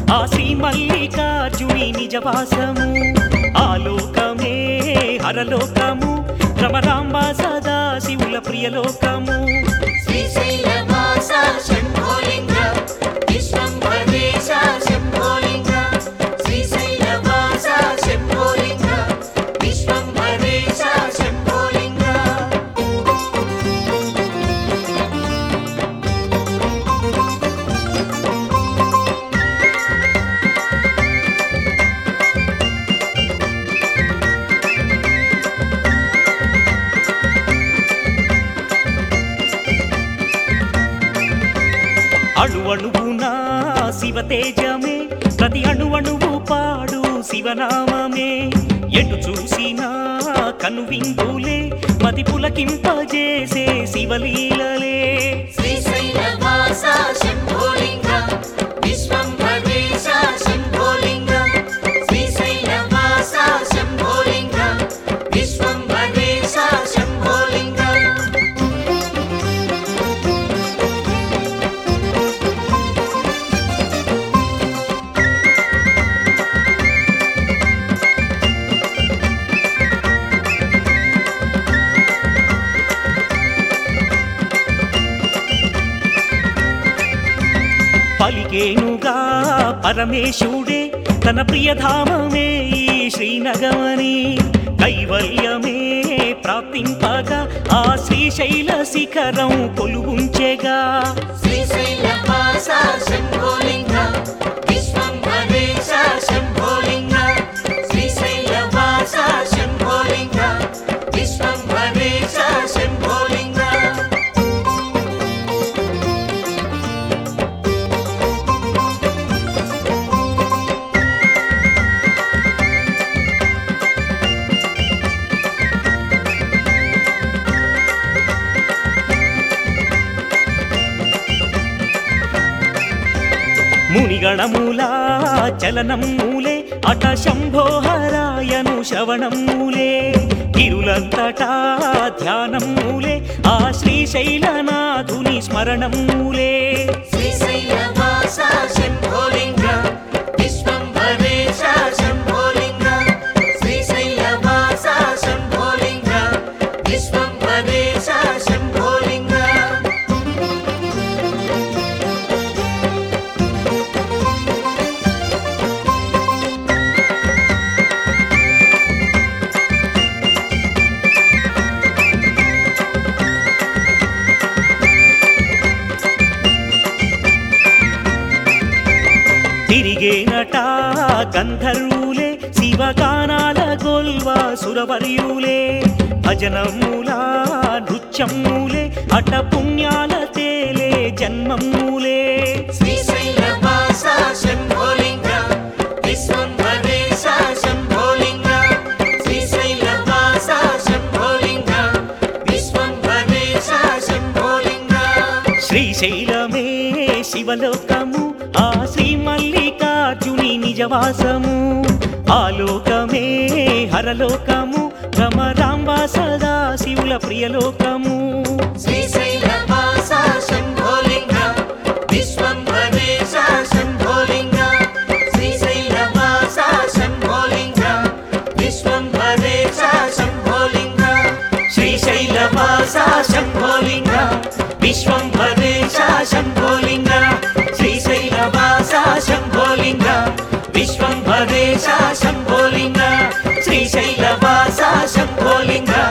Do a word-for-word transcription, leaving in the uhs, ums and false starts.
ఆ శ్రీ మల్లికార్జుని నిజవాసము ఆలోకమే హరలోకము రమరాంబ సదా శివుల ప్రియలోకము శ్రీశైలవాస శంభోలింగ విశ్వంభరేశ శంభోలింగ శ్రీశైలవాస శంభోలింగ విశ్వంభరేశ శంభోలింగ అణువణువునా శివ తేజమే ప్రతి అణువణువు పాడు శివనామమే ఎటు చూసినా కనువిందులే మది పులకింపజేసే శివలీలలే శ్రీశైలవాస శంభోలింగ విశ్వంభరేశ శంభోలింగ శ్రీశైలవాస శంభోలింగ విశ్వంభరేశ శంభోలింగ పలికేనుగా పరమేశుడే తన ప్రియధామమే ఈ శ్రీనగమని కైవల్యమే ప్రాప్తింపగా ఆ శ్రీశైల శిఖరం కొలువుంచెగా శ్రీశైలవాస శంభోలింగ విశ్వంభరేశ శంభోలింగ శ్రీశైలవాస శంభోలింగ విశ్వంభరేశ శంభోలింగ మునిగణమూల చలనం మూలే అట శంభోహరాయను శ్రవణం మూలే గిరులంతటా ధ్యానం మూలే ఆ శ్రీశైలనాథుని స్మరణం మూలే శ్రీశైలవాస శంభోలింగ విశ్వంభరేశ శంభోలింగ శ్రీశైలవాస శంభోలింగ విశ్వంభరేశ శంభోలింగ తిరిగేనట గంధర్వులే శివగానాల గోల్వా సురవర్యులే భజనమూల నృత్యమూలే అట పుణ్యాల తేలే జన్మమూలే శ్రీశైలవాస శంభోలింగ విశ్వంభరేశ శంభోలింగ శ్రీశైలవాస శంభోలింగ విశ్వంభరేశ శంభోలింగ శ్రీశైలమే శివలోకము ఆ శ్రీ మల్లికార్జుని నిజవాసము ఆలోకమే హరలోకము రమరాంబ సదా శివుల ప్రియలోకము శ్రీశైలవాస శంభోలింగ విశ్వంభరేశ శంభోలింగ శ్రీశైలవాస శంభోలింగ విశ్వంభరేశ శంభోలింగ శ్రీశైలవాస శంభోలింగ విశ్వంభరేశ శంభోలింగ శ్రీశైలవాస శంభోలింగ విశ్వంభరేశ శంభోలింగ శ్రీశైలవాస శంభోలింగ